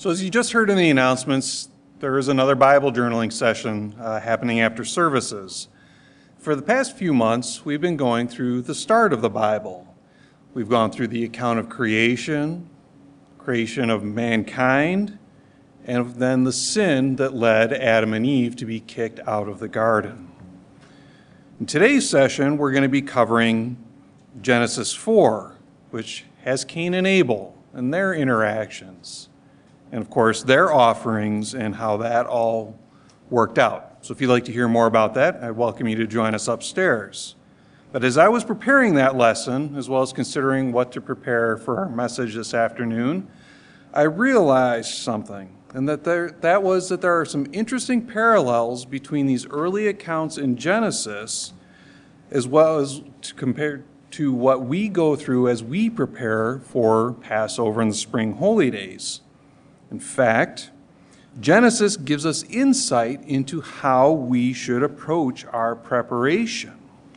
So as you just heard in the announcements, there is another Bible journaling session happening after services. For the past few months, we've been going through the start of the Bible. We've gone through the account of creation of mankind, and then the sin that led Adam and Eve to be kicked out of the garden. In today's session, we're going to be covering Genesis 4, which has Cain and Abel and their interactions, and of course their offerings and how that all worked out. So if you'd like to hear more about that, I welcome you to join us upstairs. But as I was preparing that lesson, as well as considering what to prepare for our message this afternoon, I realized something, and that there are some interesting parallels between these early accounts in Genesis, as well as compared to what we go through as we prepare for Passover and the spring holy days. In fact, Genesis gives us insight into how we should approach our preparation.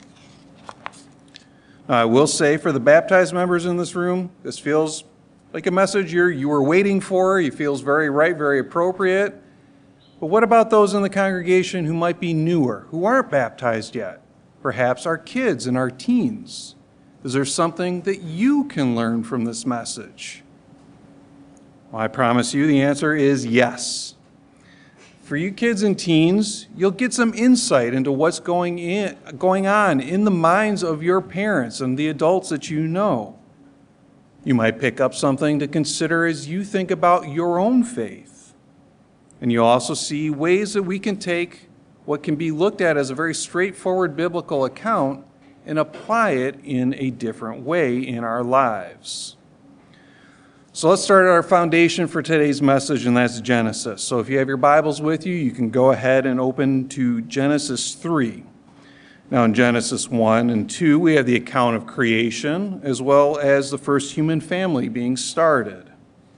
Now, I will say for the baptized members in this room, this feels like a message you were waiting for. It feels very right, very appropriate. But what about those in the congregation who might be newer, who aren't baptized yet? Perhaps our kids and our teens. Is there something that you can learn from this message? Well, I promise you the answer is yes. For you kids and teens, you'll get some insight into what's going on in the minds of your parents and the adults that you know. You might pick up something to consider as you think about your own faith. And you'll also see ways that we can take what can be looked at as a very straightforward biblical account and apply it in a different way in our lives. So let's start our foundation for today's message, and that's Genesis. So if you have your Bibles with you, you can go ahead and open to Genesis 3. Now in Genesis 1 and 2, we have the account of creation, as well as the first human family being started.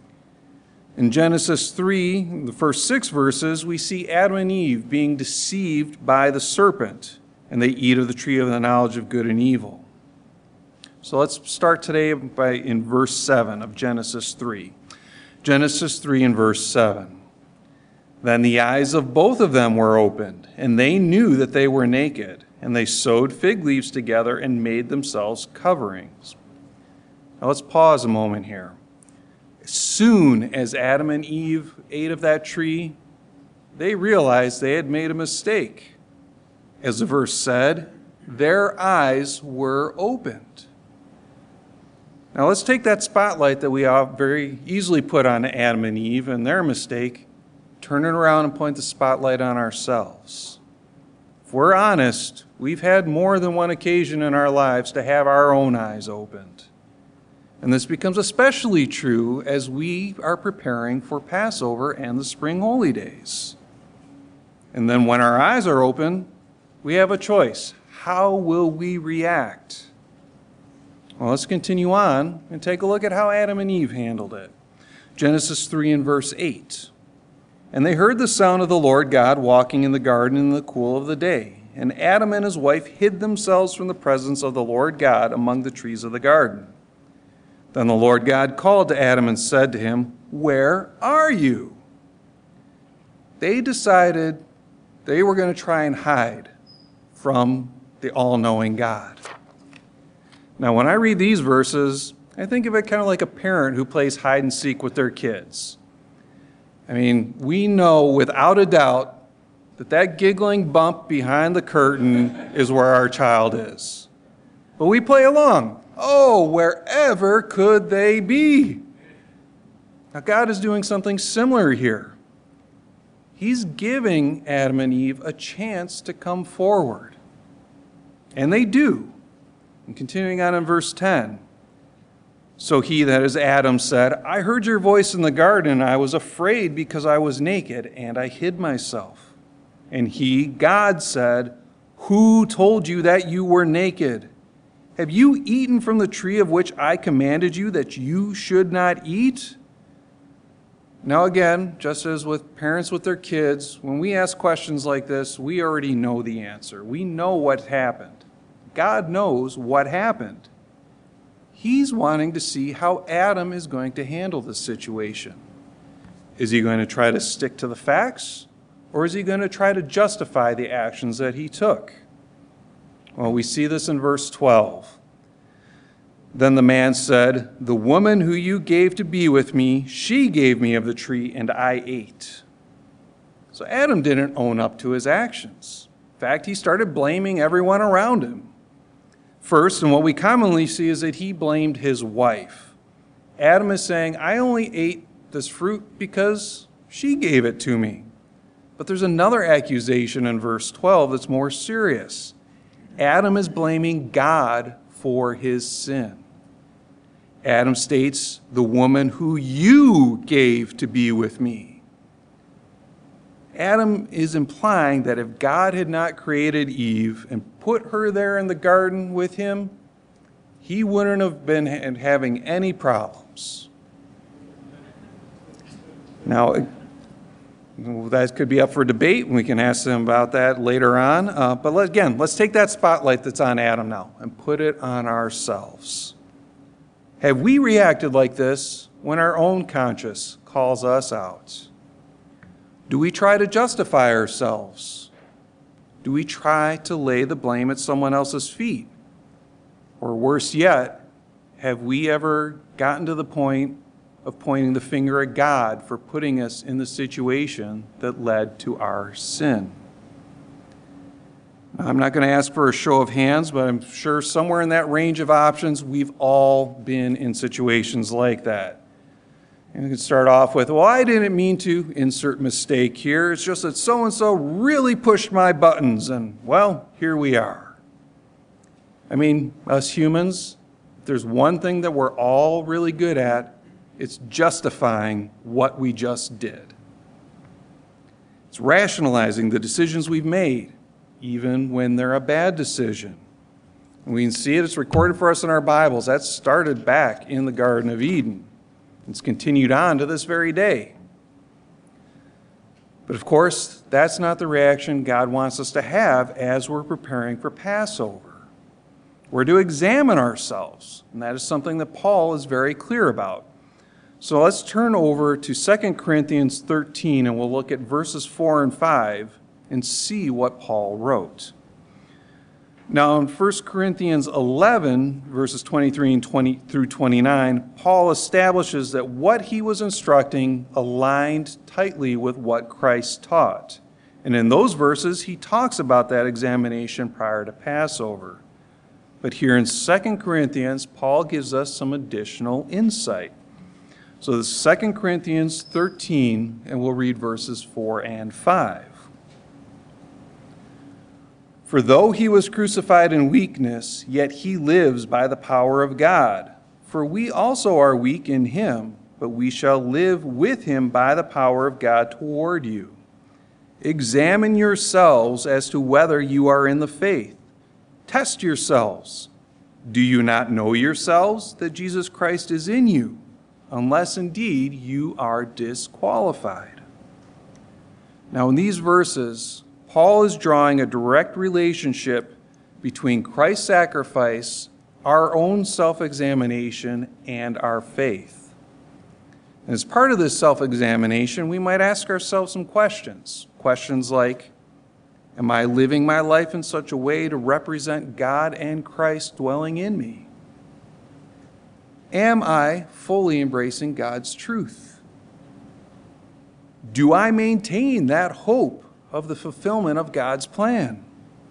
In Genesis 3, the first 6 verses, we see Adam and Eve being deceived by the serpent, and they eat of the tree of the knowledge of good and evil. So let's start today in verse 7 of Genesis 3. Genesis 3 and verse 7. Then the eyes of both of them were opened, and they knew that they were naked, and they sewed fig leaves together and made themselves coverings. Now let's pause a moment here. As soon as Adam and Eve ate of that tree, they realized they had made a mistake. As the verse said, their eyes were opened. Now let's take that spotlight that we very easily put on Adam and Eve and their mistake, turn it around and point the spotlight on ourselves. If we're honest, we've had more than one occasion in our lives to have our own eyes opened. And this becomes especially true as we are preparing for Passover and the spring holy days. And then when our eyes are open, we have a choice. How will we react? Well, let's continue on and take a look at how Adam and Eve handled it. Genesis 3 and verse 8. And they heard the sound of the Lord God walking in the garden in the cool of the day. And Adam and his wife hid themselves from the presence of the Lord God among the trees of the garden. Then the Lord God called to Adam and said to him, "Where are you?" They decided they were going to try and hide from the all-knowing God. Now, when I read these verses, I think of it kind of like a parent who plays hide and seek with their kids. I mean, we know without a doubt that giggling bump behind the curtain is where our child is. But we play along. Oh, wherever could they be? Now, God is doing something similar here. He's giving Adam and Eve a chance to come forward. And they do. And continuing on in verse 10. So he, that is Adam, said, "I heard your voice in the garden, and I was afraid because I was naked, and I hid myself." And he, God, said, "Who told you that you were naked? Have you eaten from the tree of which I commanded you that you should not eat?" Now again, just as with parents with their kids, when we ask questions like this, we already know the answer. We know what happened. God knows what happened. He's wanting to see how Adam is going to handle this situation. Is he going to try to stick to the facts, or is he going to try to justify the actions that he took? Well, we see this in verse 12. Then the man said, "The woman who you gave to be with me, she gave me of the tree, and I ate." So Adam didn't own up to his actions. In fact, he started blaming everyone around him. First, and what we commonly see is that he blamed his wife. Adam is saying, "I only ate this fruit because she gave it to me." But there's another accusation in verse 12 that's more serious. Adam is blaming God for his sin. Adam states, "The woman who you gave to be with me." Adam is implying that if God had not created Eve and put her there in the garden with him, he wouldn't have been having any problems. Now, that could be up for debate, and we can ask them about that later on. But let's take that spotlight that's on Adam now and put it on ourselves. Have we reacted like this when our own conscience calls us out? Do we try to justify ourselves? Do we try to lay the blame at someone else's feet? Or worse yet, have we ever gotten to the point of pointing the finger at God for putting us in the situation that led to our sin? I'm not going to ask for a show of hands, but I'm sure somewhere in that range of options, we've all been in situations like that. And we can start off with, "Well, I didn't mean to insert mistake here. It's just that so-and-so really pushed my buttons, and, well, here we are." I mean, us humans, if there's one thing that we're all really good at, it's justifying what we just did. It's rationalizing the decisions we've made, even when they're a bad decision. And we can see it, it's recorded for us in our Bibles. That started back in the Garden of Eden. It's continued on to this very day. But of course, that's not the reaction God wants us to have as we're preparing for Passover. We're to examine ourselves, and that is something that Paul is very clear about. So let's turn over to 2 Corinthians 13, and we'll look at verses 4 and 5 and see what Paul wrote. Now, in 1 Corinthians 11, verses 23 and 20 through 29, Paul establishes that what he was instructing aligned tightly with what Christ taught. And in those verses, he talks about that examination prior to Passover. But here in 2 Corinthians, Paul gives us some additional insight. So this is 2 Corinthians 13, and we'll read verses 4 and 5. "For though he was crucified in weakness, yet he lives by the power of God. For we also are weak in him, but we shall live with him by the power of God toward you. Examine yourselves as to whether you are in the faith. Test yourselves. Do you not know yourselves that Jesus Christ is in you, unless indeed you are disqualified?" Now in these verses, Paul is drawing a direct relationship between Christ's sacrifice, our own self-examination, and our faith. And as part of this self-examination, we might ask ourselves some questions. Questions like, am I living my life in such a way to represent God and Christ dwelling in me? Am I fully embracing God's truth? Do I maintain that hope of the fulfillment of God's plan?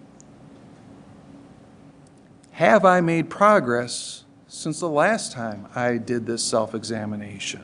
Have I made progress since the last time I did this self-examination?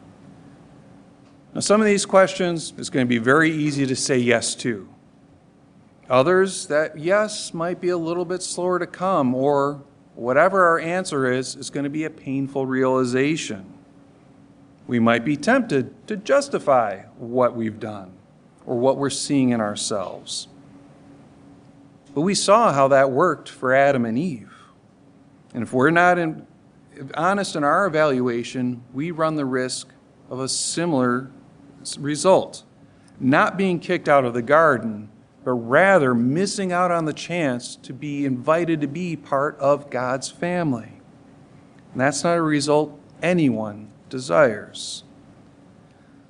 Now, some of these questions it's going to be very easy to say yes to. Others, that yes might be a little bit slower to come, or whatever our answer is going to be a painful realization. We might be tempted to justify what we've done or what we're seeing in ourselves. But we saw how that worked for Adam and Eve. And if we're not honest in our evaluation, we run the risk of a similar result. Not being kicked out of the garden, but rather missing out on the chance to be invited to be part of God's family. And that's not a result anyone desires.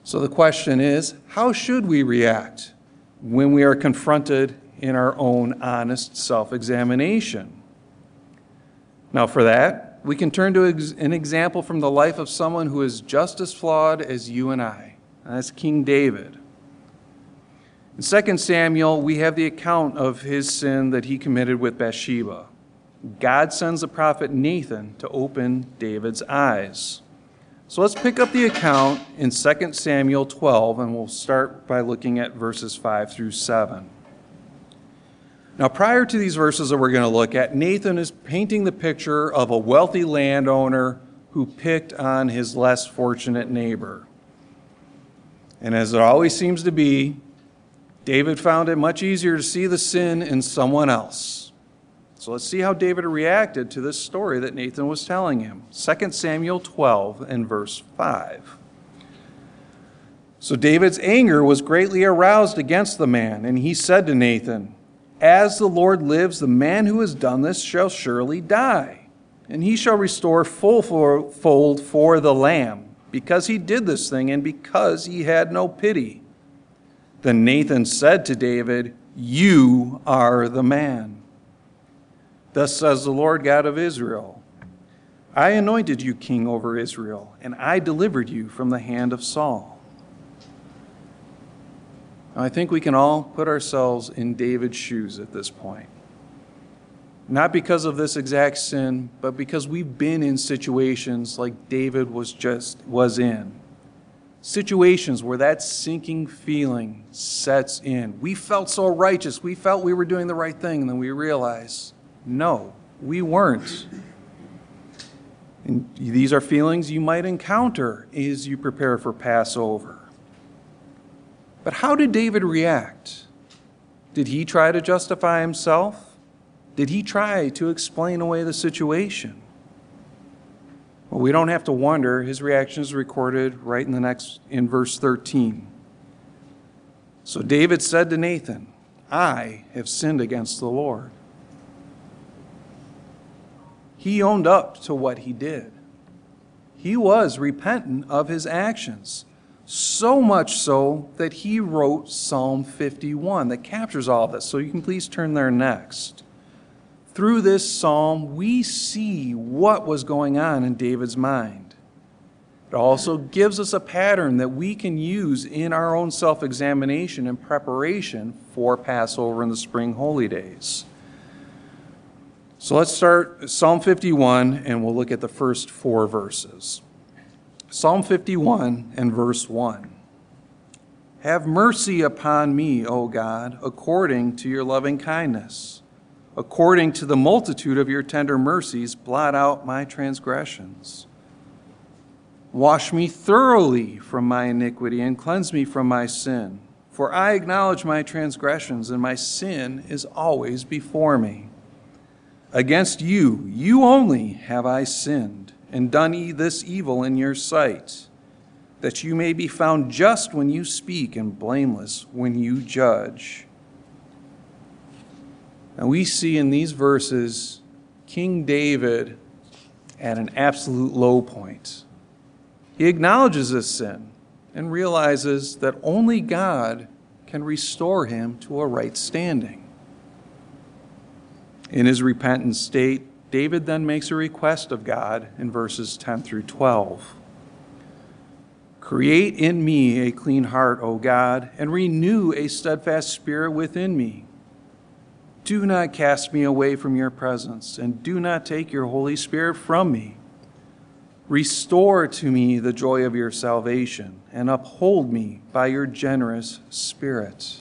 So the question is, how should we react when we are confronted in our own honest self-examination? Now for that, we can turn to an example from the life of someone who is just as flawed as you and I. And that's King David. In 2 Samuel, we have the account of his sin that he committed with Bathsheba. God sends the prophet Nathan to open David's eyes. So let's pick up the account in 2 Samuel 12, and we'll start by looking at verses 5 through 7. Now, prior to these verses that we're going to look at, Nathan is painting the picture of a wealthy landowner who picked on his less fortunate neighbor. And as it always seems to be, David found it much easier to see the sin in someone else. So let's see how David reacted to this story that Nathan was telling him. 2 Samuel 12 and verse 5. So David's anger was greatly aroused against the man, and he said to Nathan, "As the Lord lives, the man who has done this shall surely die, and he shall restore fold for the lamb, because he did this thing and because he had no pity." Then Nathan said to David, "You are the man. Thus says the Lord God of Israel, I anointed you king over Israel, and I delivered you from the hand of Saul." Now, I think we can all put ourselves in David's shoes at this point. Not because of this exact sin, but because we've been in situations like David was in. Situations where that sinking feeling sets in. We felt so righteous. We felt we were doing the right thing, and then we realize, no, we weren't. And these are feelings you might encounter as you prepare for Passover. But how did David react? Did he try to justify himself? Did he try to explain away the situation? Well, we don't have to wonder. His reaction is recorded right in verse 13. So David said to Nathan, "I have sinned against the Lord." He owned up to what he did. He was repentant of his actions, so much so that he wrote Psalm 51 that captures all of this. So you can please turn there next. Through this psalm, we see what was going on in David's mind. It also gives us a pattern that we can use in our own self-examination and preparation for Passover and the spring holy days. So let's start Psalm 51, and we'll look at the first 4 verses. Psalm 51 and verse 1. "Have mercy upon me, O God, according to your loving kindness. According to the multitude of your tender mercies, blot out my transgressions. Wash me thoroughly from my iniquity and cleanse me from my sin. For I acknowledge my transgressions, and my sin is always before me. Against you, you only, have I sinned, and done this evil in your sight, that you may be found just when you speak and blameless when you judge." Now we see in these verses King David at an absolute low point. He acknowledges his sin and realizes that only God can restore him to a right standing. In his repentant state, David then makes a request of God in verses 10 through 12. "Create in me a clean heart, O God, and renew a steadfast spirit within me. Do not cast me away from your presence, and do not take your Holy Spirit from me. Restore to me the joy of your salvation, and uphold me by your generous spirit."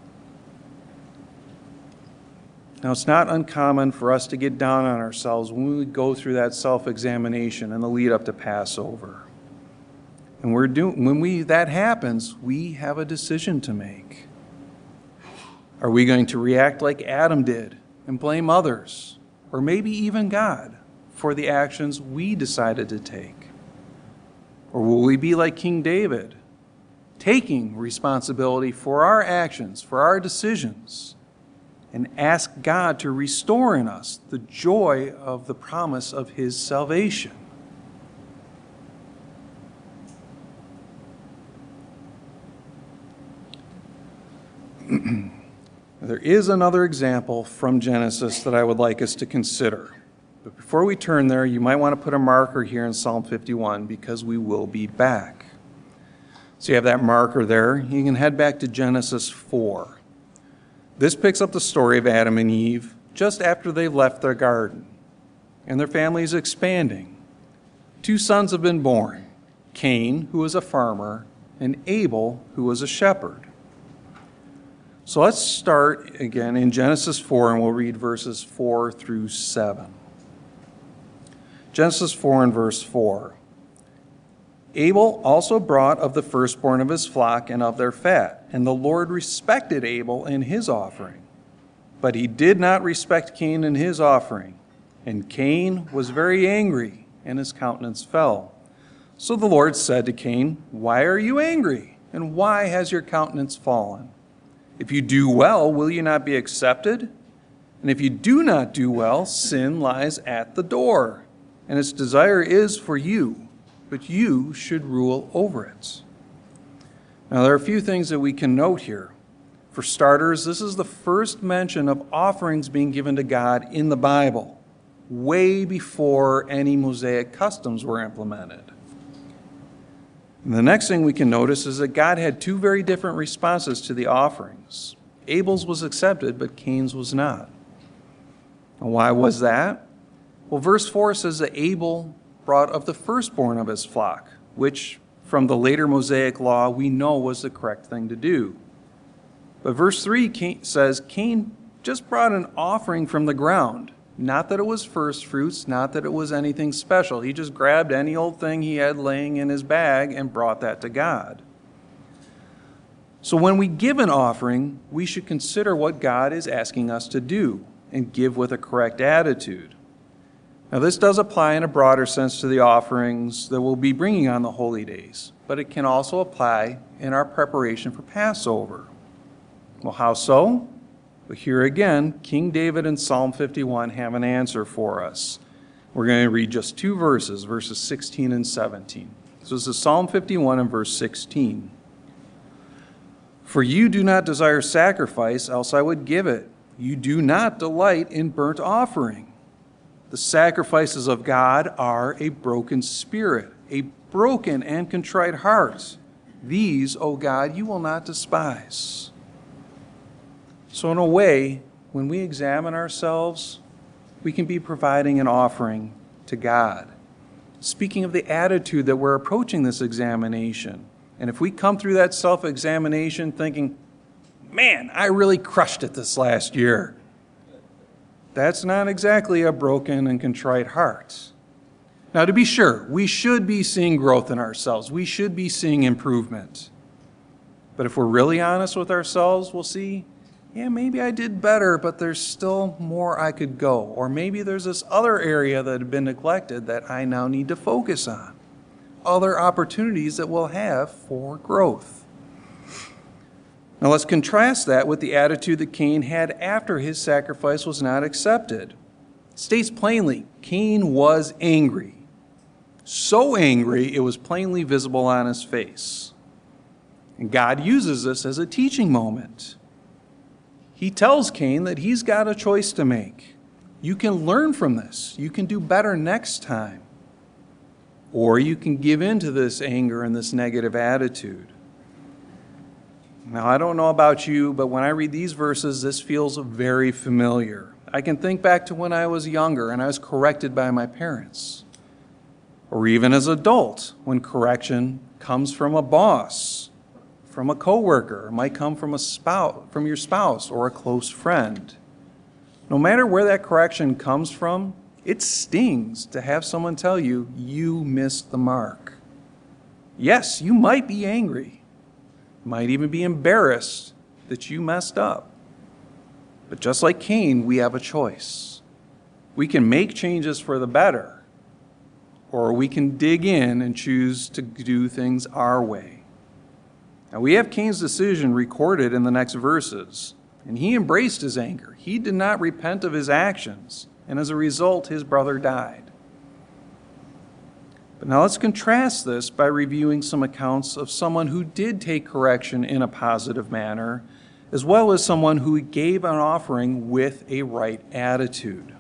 Now, it's not uncommon for us to get down on ourselves when we go through that self-examination in the lead up to Passover. And when that happens, we have a decision to make. Are we going to react like Adam did and blame others, or maybe even God, for the actions we decided to take? Or will we be like King David, taking responsibility for our actions, for our decisions, and ask God to restore in us the joy of the promise of his salvation? There is another example from Genesis that I would like us to consider. But before we turn there, you might want to put a marker here in Psalm 51 because we will be back. So you have that marker there. You can head back to Genesis 4. This picks up the story of Adam and Eve just after they left their garden, and their family is expanding. 2 sons have been born, Cain, who was a farmer, and Abel, who was a shepherd. So let's start again in Genesis 4, and we'll read verses 4 through 7. Genesis 4 and verse 4. Abel also brought of the firstborn of his flock and of their fat, and the Lord respected Abel and his offering. But he did not respect Cain and his offering. And Cain was very angry, and his countenance fell. So the Lord said to Cain, "Why are you angry? And why has your countenance fallen? If you do well, will you not be accepted? And if you do not do well, sin lies at the door, and its desire is for you, but you should rule over it." Now, there are a few things that we can note here. For starters, this is the first mention of offerings being given to God in the Bible, way before any Mosaic customs were implemented. And the next thing we can notice is that God had 2 very different responses to the offerings. Abel's was accepted, but Cain's was not. And why was that? Well, verse 4 says that Abel brought of the firstborn of his flock, which from the later Mosaic law we know was the correct thing to do. But verse 3 says Cain just brought an offering from the ground. Not that it was first fruits, not that it was anything special. He just grabbed any old thing he had laying in his bag and brought that to God. So when we give an offering, we should consider what God is asking us to do and give with a correct attitude. Now, this does apply in a broader sense to the offerings that we'll be bringing on the holy days, but it can also apply in our preparation for Passover. Well, how so? Well, here again, King David in Psalm 51 have an answer for us. We're going to read just 2 verses, verses 16 and 17. So this is Psalm 51 and verse 16. "For you do not desire sacrifice, else I would give it. You do not delight in burnt offering. The sacrifices of God are a broken spirit, a broken and contrite heart. These, O God, you will not despise." So in a way, when we examine ourselves, we can be providing an offering to God. Speaking of the attitude that we're approaching this examination, and if we come through that self-examination thinking, "Man, I really crushed it this last year," that's not exactly a broken and contrite heart. Now, to be sure, we should be seeing growth in ourselves. We should be seeing improvement. But if we're really honest with ourselves, we'll see, yeah, maybe I did better, but there's still more I could go. Or maybe there's this other area that had been neglected that I now need to focus on. Other opportunities that we'll have for growth. Now let's contrast that with the attitude that Cain had after his sacrifice was not accepted. It states plainly, Cain was angry. So angry, it was plainly visible on his face. And God uses this as a teaching moment. He tells Cain that he's got a choice to make. You can learn from this. You can do better next time. Or you can give in to this anger and this negative attitude. Now, I don't know about you, but when I read these verses, this feels very familiar. I can think back to when I was younger and I was corrected by my parents. Or even as an adult, when correction comes from a boss, from a coworker, it might come from from your spouse or a close friend. No matter where that correction comes from, it stings to have someone tell you, you missed the mark. Yes, you might be angry. Might even be embarrassed that you messed up. But just like Cain, we have a choice. We can make changes for the better, or we can dig in and choose to do things our way. Now, we have Cain's decision recorded in the next verses, and he embraced his anger. He did not repent of his actions, and as a result, his brother died. But now let's contrast this by reviewing some accounts of someone who did take correction in a positive manner as well as someone who gave an offering with a right attitude.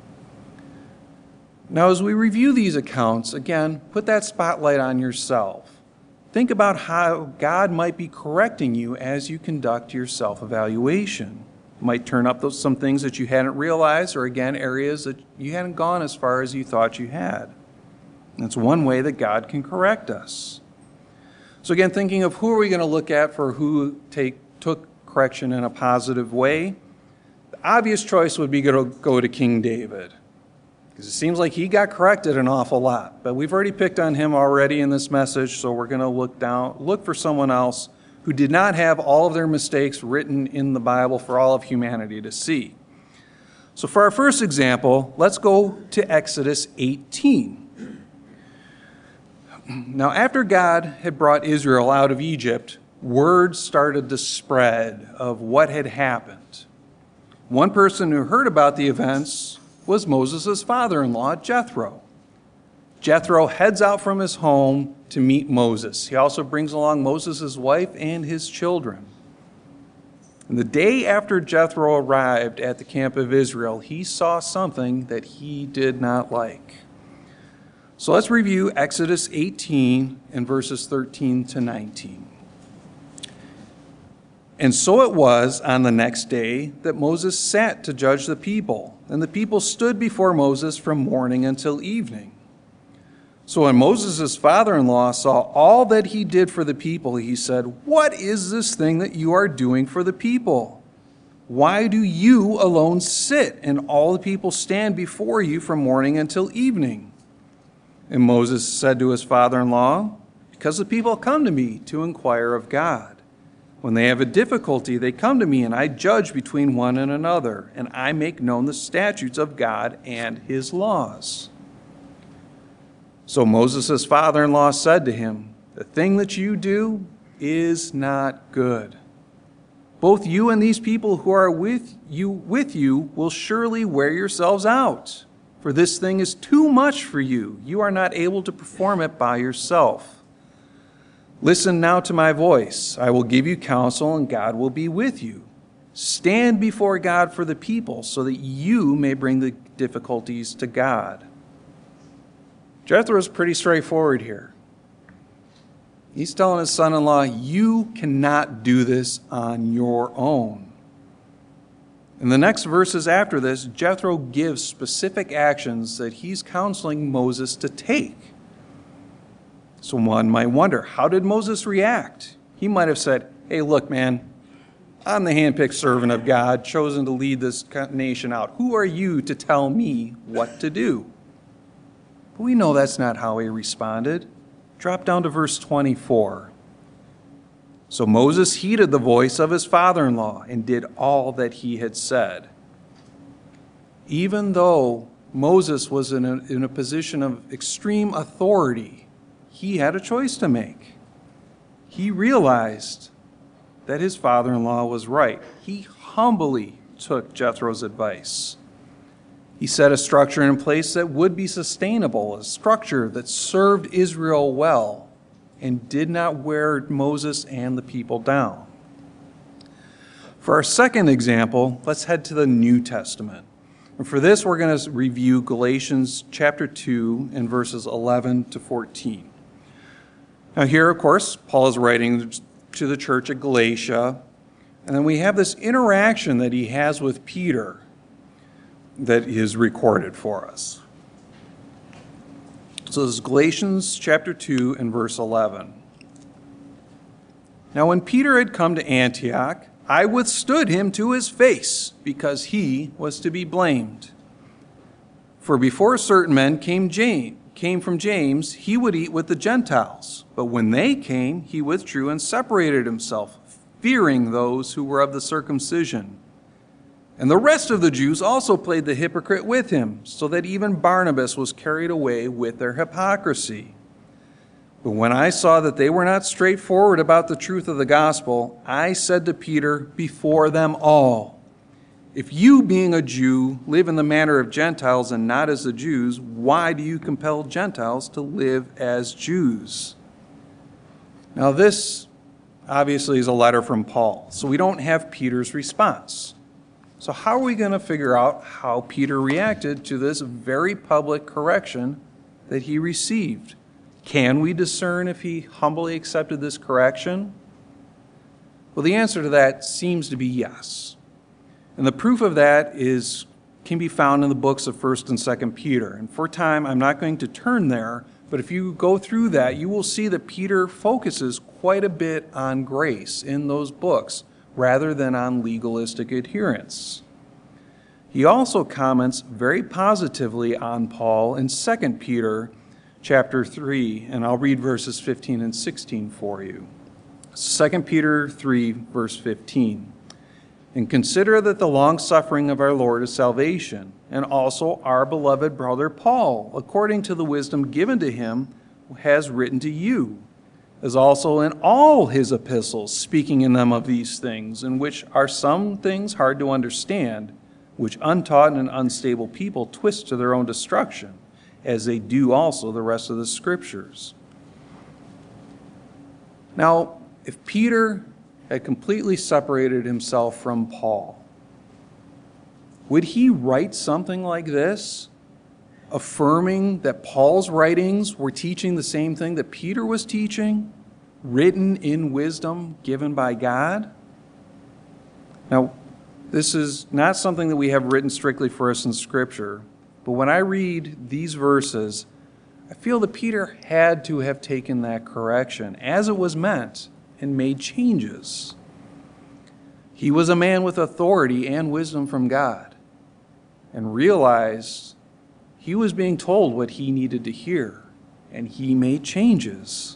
Now, as we review these accounts, again, put that spotlight on yourself. Think about how God might be correcting you as you conduct your self-evaluation. You might turn up some things that you hadn't realized, or again, areas that you hadn't gone as far as you thought you had. That's one way that God can correct us. So again, thinking of who are we going to look at for who took correction in a positive way, the obvious choice would be to go to King David, because it seems like he got corrected an awful lot. But we've already picked on him already in this message, so we're going to look for someone else who did not have all of their mistakes written in the Bible for all of humanity to see. So for our first example, let's go to Exodus 18. Now, after God had brought Israel out of Egypt, word started to spread of what had happened. One person who heard about the events was Moses' father-in-law, Jethro. Jethro heads out from his home to meet Moses. He also brings along Moses' wife and his children. And the day after Jethro arrived at the camp of Israel, he saw something that he did not like. So let's review Exodus 18 and verses 13 to 19. And so it was on the next day that Moses sat to judge the people, and the people stood before Moses from morning until evening. So when Moses' father-in-law saw all that he did for the people, he said, "What is this thing that you are doing for the people? Why do you alone sit, and all the people stand before you from morning until evening?" And Moses said to his father-in-law, "Because the people come to me to inquire of God. When they have a difficulty, they come to me, and I judge between one and another, and I make known the statutes of God and his laws." So Moses' father-in-law said to him, "The thing that you do is not good. Both you and these people who are with you will surely wear yourselves out. For this thing is too much for you. You are not able to perform it by yourself. Listen now to my voice. I will give you counsel, and God will be with you. Stand before God for the people, so that you may bring the difficulties to God." Jethro is pretty straightforward here. He's telling his son-in-law, you cannot do this on your own. In the next verses after this, Jethro gives specific actions that he's counseling Moses to take. So one might wonder, how did Moses react? He might have said, "Hey, look, man, I'm the handpicked servant of God, chosen to lead this nation out. Who are you to tell me what to do?" But we know that's not how he responded. Drop down to verse 24. So Moses heeded the voice of his father-in-law and did all that he had said. Even though Moses was in a position of extreme authority, he had a choice to make. He realized that his father-in-law was right. He humbly took Jethro's advice. He set a structure in place that would be sustainable, a structure that served Israel well, and did not wear Moses and the people down. For our second example, let's head to the New Testament. And for this, we're going to review Galatians chapter 2 and verses 11 to 14. Now here, of course, Paul is writing to the church at Galatia, and then we have this interaction that he has with Peter that is recorded for us. So this is Galatians chapter 2 and verse 11. "Now when Peter had come to Antioch, I withstood him to his face, because he was to be blamed. For before certain men came from James, he would eat with the Gentiles. But when they came, he withdrew and separated himself, fearing those who were of the circumcision. And the rest of the Jews also played the hypocrite with him, so that even Barnabas was carried away with their hypocrisy. But when I saw that they were not straightforward about the truth of the gospel, I said to Peter before them all, 'If you, being a Jew, live in the manner of Gentiles and not as the Jews, why do you compel Gentiles to live as Jews?'" Now this obviously is a letter from Paul, so we don't have Peter's response. So how are we going to figure out how Peter reacted to this very public correction that he received? Can we discern if he humbly accepted this correction? Well, the answer to that seems to be yes. And the proof of that can be found in the books of 1st and 2nd Peter. And for time, I'm not going to turn there, but if you go through that, you will see that Peter focuses quite a bit on grace in those books, rather than on legalistic adherence. He also comments very positively on Paul in 2 Peter chapter 3, and I'll read verses 15 and 16 for you. 2 Peter 3, verse 15. And consider that the long-suffering of our Lord is salvation, and also our beloved brother Paul, according to the wisdom given to him, has written to you, as also in all his epistles, speaking in them of these things, in which are some things hard to understand, which untaught and unstable people twist to their own destruction, as they do also the rest of the Scriptures. Now, if Peter had completely separated himself from Paul, would he write something like this, affirming that Paul's writings were teaching the same thing that Peter was teaching, written in wisdom given by God? Now, this is not something that we have written strictly for us in Scripture, but when I read these verses, I feel that Peter had to have taken that correction as it was meant and made changes. He was a man with authority and wisdom from God, and realized he was being told what he needed to hear, and he made changes.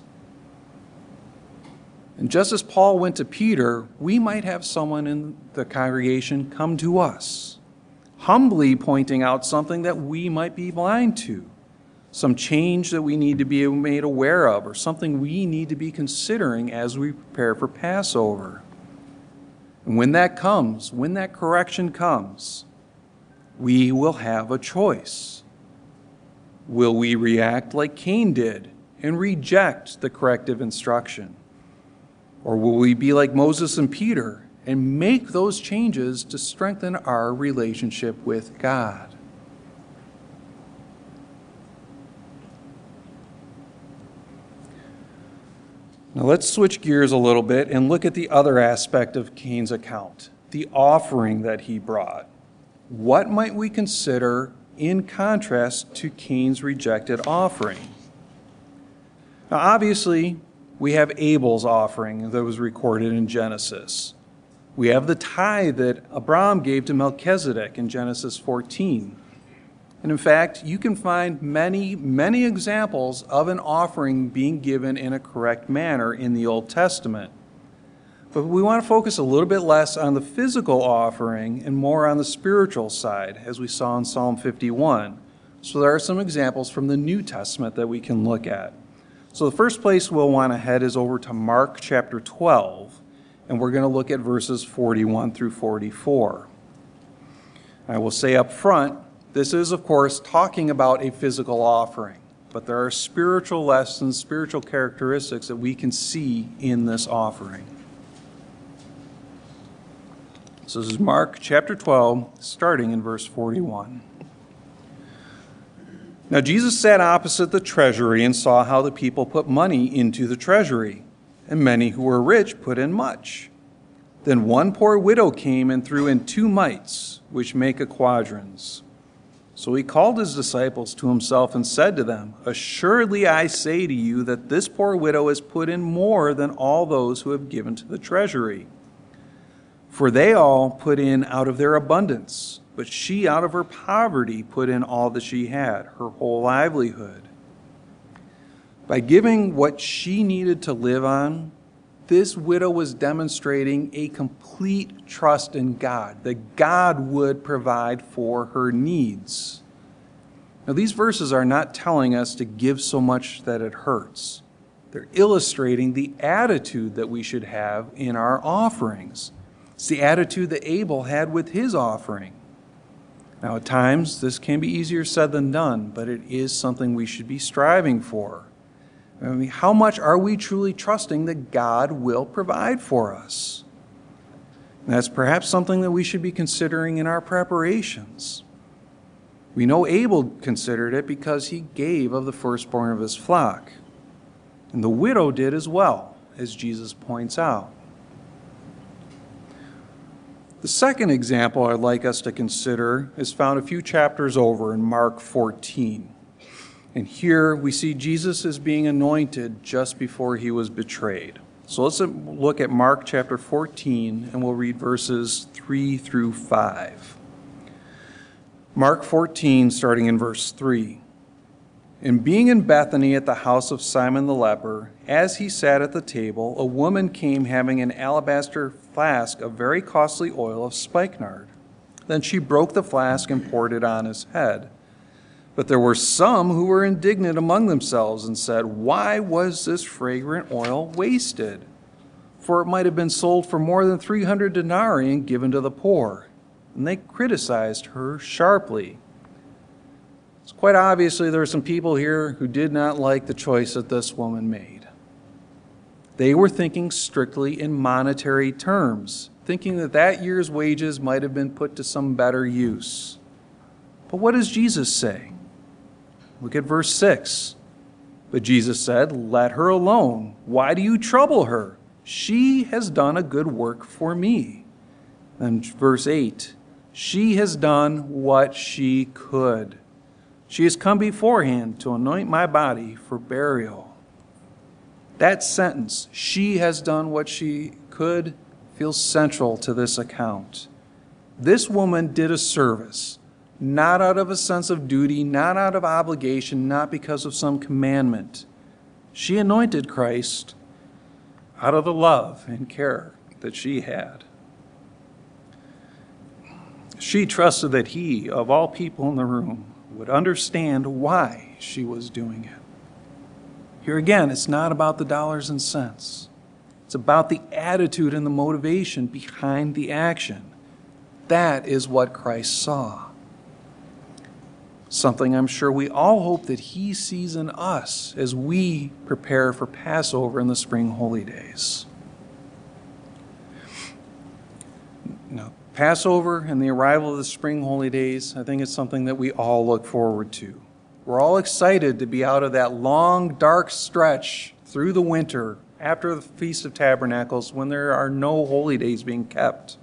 And just as Paul went to Peter, we might have someone in the congregation come to us, humbly pointing out something that we might be blind to, some change that we need to be made aware of, or something we need to be considering as we prepare for Passover. And when that comes, when that correction comes, we will have a choice. Will we react like Cain did and reject the corrective instruction? Or will we be like Moses and Peter and make those changes to strengthen our relationship with God? Now let's switch gears a little bit and look at the other aspect of Cain's account, the offering that he brought. What might we consider in contrast to Cain's rejected offering? Now obviously, we have Abel's offering that was recorded in Genesis. We have the tithe that Abraham gave to Melchizedek in Genesis 14. And in fact, you can find many, many examples of an offering being given in a correct manner in the Old Testament. But we want to focus a little bit less on the physical offering and more on the spiritual side, as we saw in Psalm 51. So there are some examples from the New Testament that we can look at. So the first place we'll want to head is over to Mark chapter 12, and we're going to look at verses 41 through 44. I will say up front, this is, of course, talking about a physical offering, but there are spiritual lessons, spiritual characteristics that we can see in this offering. So this is Mark chapter 12, starting in verse 41. Now Jesus sat opposite the treasury and saw how the people put money into the treasury, and many who were rich put in much. Then one poor widow came and threw in 2 mites, which make a quadrans. So he called his disciples to himself and said to them, Assuredly I say to you that this poor widow has put in more than all those who have given to the treasury. For they all put in out of their abundance, but she out of her poverty put in all that she had, her whole livelihood. By giving what she needed to live on, this widow was demonstrating a complete trust in God, that God would provide for her needs. Now, these verses are not telling us to give so much that it hurts. They're illustrating the attitude that we should have in our offerings. It's the attitude that Abel had with his offering. Now, at times, this can be easier said than done, but it is something we should be striving for. I mean, how much are we truly trusting that God will provide for us? And that's perhaps something that we should be considering in our preparations. We know Abel considered it because he gave of the firstborn of his flock. And the widow did as well, as Jesus points out. The second example I'd like us to consider is found a few chapters over in Mark 14. And here we see Jesus is being anointed just before he was betrayed. So let's look at Mark chapter 14, and we'll read verses 3 through 5. Mark 14, starting in verse 3. And being in Bethany at the house of Simon the leper, as he sat at the table, a woman came having an alabaster flask of very costly oil of spikenard. Then she broke the flask and poured it on his head. But there were some who were indignant among themselves and said, "Why was this fragrant oil wasted? For it might have been sold for more than 300 denarii and given to the poor." And they criticized her sharply. It's quite obviously there are some people here who did not like the choice that this woman made. They were thinking strictly in monetary terms, thinking that that year's wages might have been put to some better use. But what does Jesus say? Look at verse 6. But Jesus said, "Let her alone. Why do you trouble her? She has done a good work for me." Then verse 8. She has done what she could. She has come beforehand to anoint my body for burial. That sentence, "she has done what she could," feels central to this account. This woman did a service, not out of a sense of duty, not out of obligation, not because of some commandment. She anointed Christ out of the love and care that she had. She trusted that he, of all people in the room, would understand why she was doing it. Here again, it's not about the dollars and cents. It's about the attitude and the motivation behind the action. That is what Christ saw. Something I'm sure we all hope that he sees in us as we prepare for Passover in the spring holy days. Now, Passover and the arrival of the spring holy days, I think it's something that we all look forward to. We're all excited to be out of that long, dark stretch through the winter after the Feast of Tabernacles when there are no holy days being kept.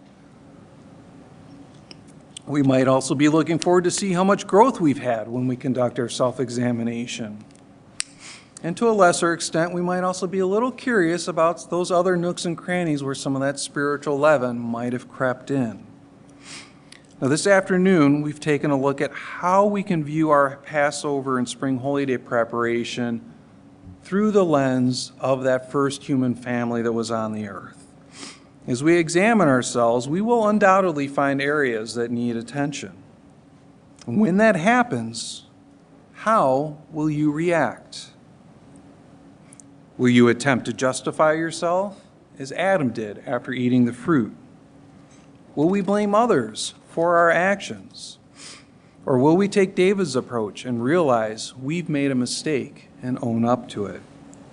We might also be looking forward to see how much growth we've had when we conduct our self-examination. And to a lesser extent, we might also be a little curious about those other nooks and crannies where some of that spiritual leaven might have crept in. Now, this afternoon, we've taken a look at how we can view our Passover and spring holy day preparation through the lens of that first human family that was on the earth. As we examine ourselves, we will undoubtedly find areas that need attention. And when that happens, how will you react? Will you attempt to justify yourself, as Adam did after eating the fruit? Will we blame others for our actions? Or will we take David's approach and realize we've made a mistake and own up to it?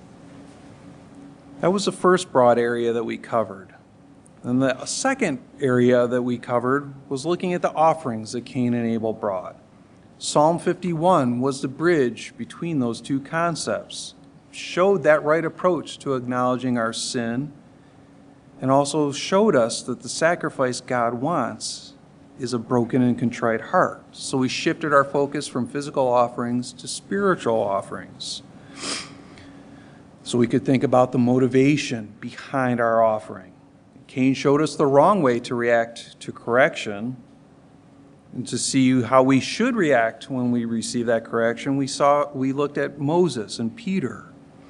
That was the first broad area that we covered. And the second area that we covered was looking at the offerings that Cain and Abel brought. Psalm 51 was the bridge between those two concepts, showed that right approach to acknowledging our sin, and also showed us that the sacrifice God wants is a broken and contrite heart. So we shifted our focus from physical offerings to spiritual offerings. So we could think about the motivation behind our offering. Cain showed us the wrong way to react to correction, and to see how we should react when we receive that correction. We looked at Moses and Peter.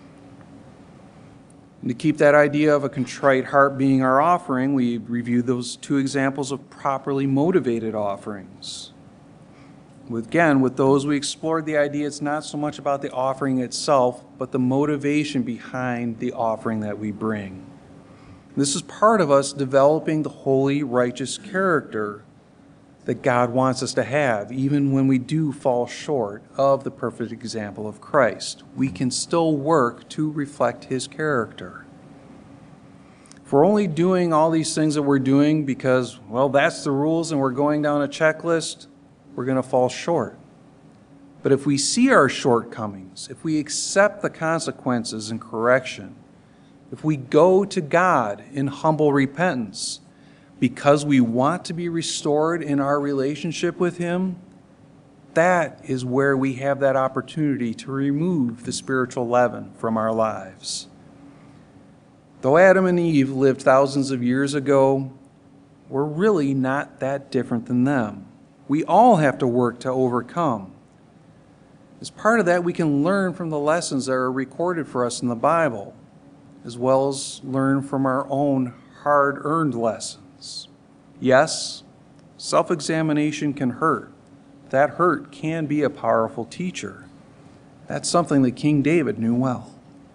And to keep that idea of a contrite heart being our offering, we reviewed those two examples of properly motivated offerings. With those, we explored the idea it's not so much about the offering itself, but the motivation behind the offering that we bring. This is part of us developing the holy, righteous character that God wants us to have, even when we do fall short of the perfect example of Christ. We can still work to reflect his character. If we're only doing all these things that we're doing because, well, that's the rules and we're going down a checklist, we're going to fall short. But if we see our shortcomings, if we accept the consequences and correction, if we go to God in humble repentance because we want to be restored in our relationship with him, that is where we have that opportunity to remove the spiritual leaven from our lives. Though Adam and Eve lived thousands of years ago, we're really not that different than them. We all have to work to overcome. As part of that, we can learn from the lessons that are recorded for us in the Bible, as well as learn from our own hard-earned lessons. Yes, self-examination can hurt. That hurt can be a powerful teacher. That's something that King David knew well.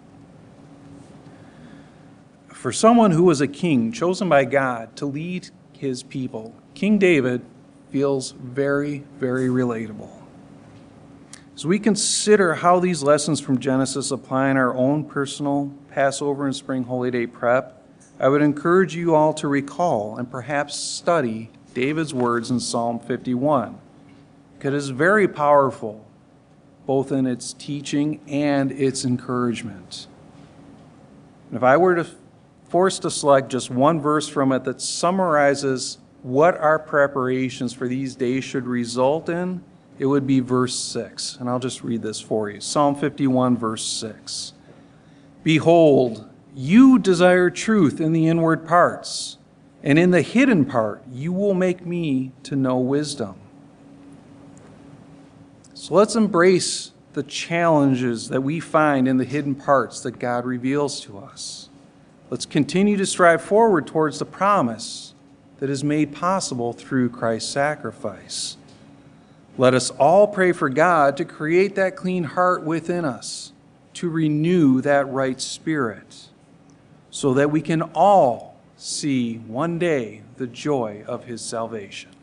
For someone who was a king chosen by God to lead his people, King David feels very, very relatable. As we consider how these lessons from Genesis apply in our own personal Passover and Spring Holy Day prep, I would encourage you all to recall and perhaps study David's words in Psalm 51, because it is very powerful, both in its teaching and its encouragement. And if I were to forced to select just one verse from it that summarizes what our preparations for these days should result in, it would be verse 6. And I'll just read this for you. Psalm 51, verse 6. Behold, you desire truth in the inward parts, and in the hidden part you will make me to know wisdom. So let's embrace the challenges that we find in the hidden parts that God reveals to us. Let's continue to strive forward towards the promise that is made possible through Christ's sacrifice. Let us all pray for God to create that clean heart within us, to renew that right spirit, so that we can all see one day the joy of his salvation.